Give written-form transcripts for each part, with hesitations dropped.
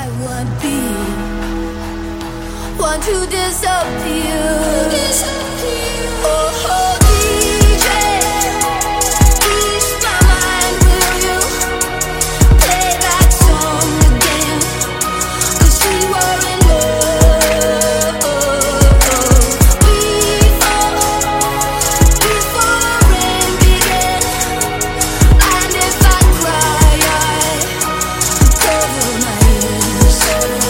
Want to disappear. Oh, DJ, ease my mind, will you? Play that song again, 'cause we were in love before the rain began. And if I cry, I cover my ears.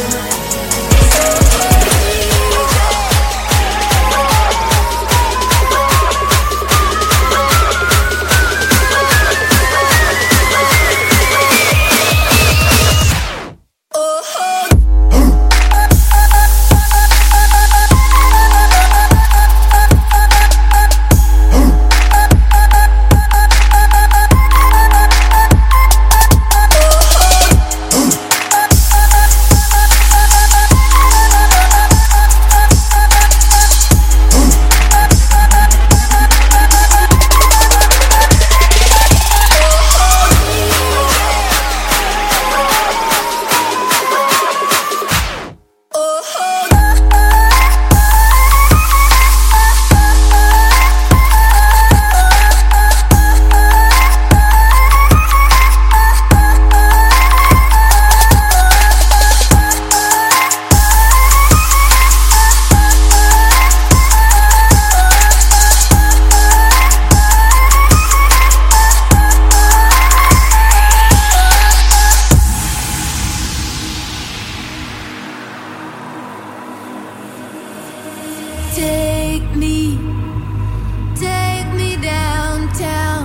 Take me downtown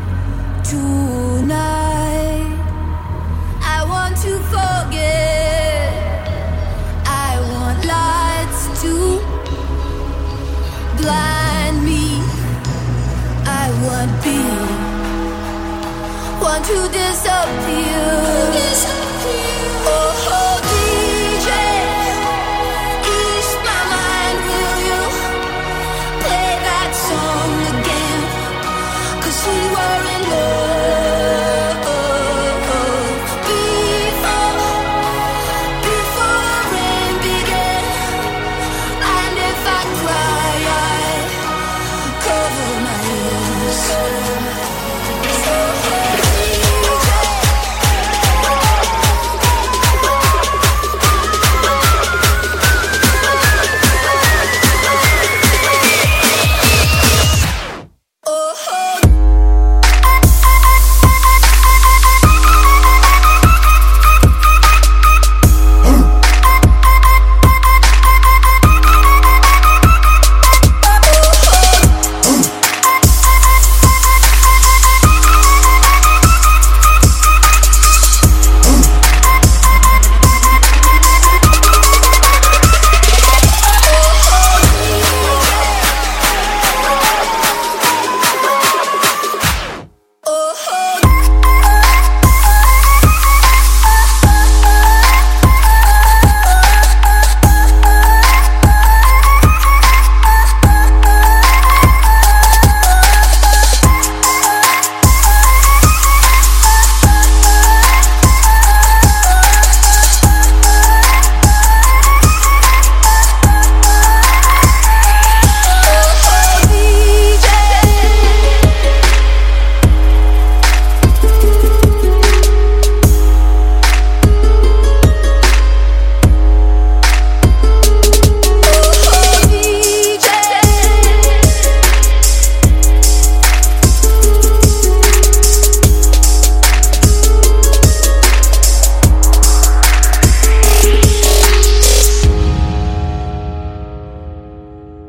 tonight. I want to forget. I want lights to blind me. I want to disappear.